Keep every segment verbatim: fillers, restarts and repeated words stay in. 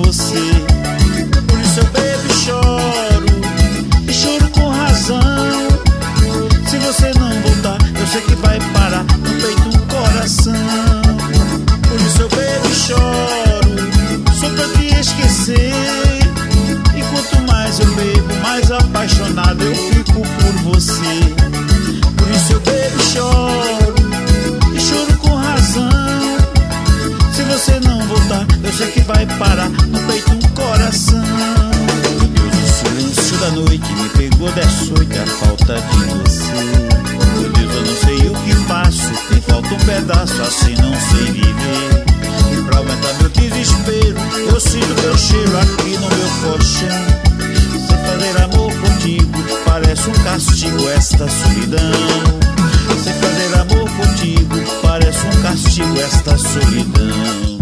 você. Por isso eu bebo e choro, e choro com razão. Se você não voltar, eu sei que vai parar no peito um coração. Por isso eu bebo e choro, só pra te esquecer. E quanto mais eu bebo, mais apaixonado eu fico por você. Por isso eu bebo e choro, e choro com razão. Se você não voltar, eu sei que vai parar no peito um coração. Meu Deus, o silêncio da noite me pegou de açoite, a falta de você. Meu Deus, eu não sei o que faço, me falta um pedaço, assim não sei viver. E pra aumentar meu desespero, eu sinto teu cheiro aqui no meu colchão. Sem fazer amor contigo, parece um castigo esta solidão. Sem fazer amor contigo, parece um castigo esta solidão.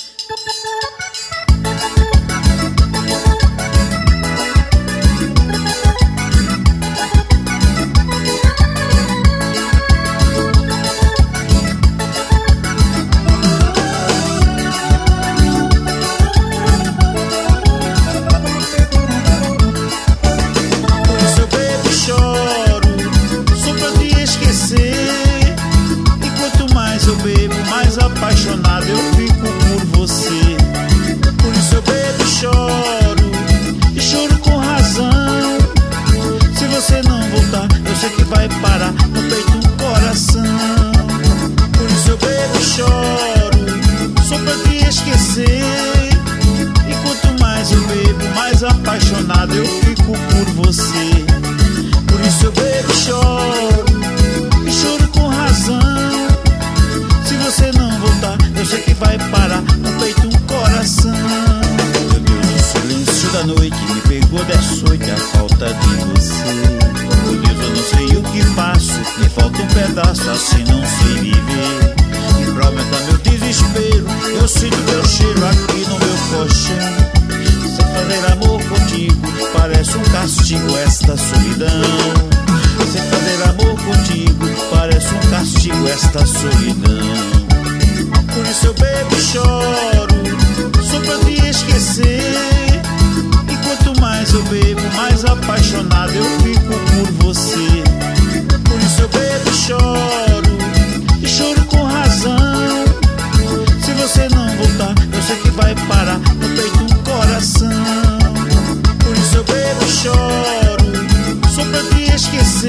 Apaixonado eu fico por você. Por isso eu bebo e choro, e choro com razão. Se você não voltar, eu sei que vai parar no peito um coração. Por isso eu bebo e choro, só pra te esquecer. E quanto mais eu bebo, mais apaixonado eu fico por você. Por isso eu bebo e choro, e choro com razão. Se você não voltar, eu sei que vai parar no peito um coração. Meu Deus, o silêncio da noite me pegou de açoite, a falta de você. Meu Deus, eu não sei o que faço, me falta um pedaço, assim não sei viver. E pra aumentar meu desespero, eu sinto teu cheiro aqui no meu colchão. Sem fazer amor contigo, parece um castigo esta solidão. Sem fazer amor contigo, parece um castigo esta solidão. Por isso eu bebo e choro, só pra te esquecer. E quanto mais eu bebo, mais apaixonado eu fico por você. Por isso eu bebo e choro, e choro com razão. Se você não voltar, eu sei que vai parar no peito um coração. Por isso eu bebo e choro, só pra te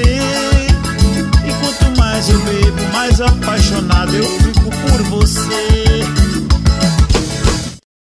esquecer. E quanto mais eu bebo, mais apaixonado eu fico por você.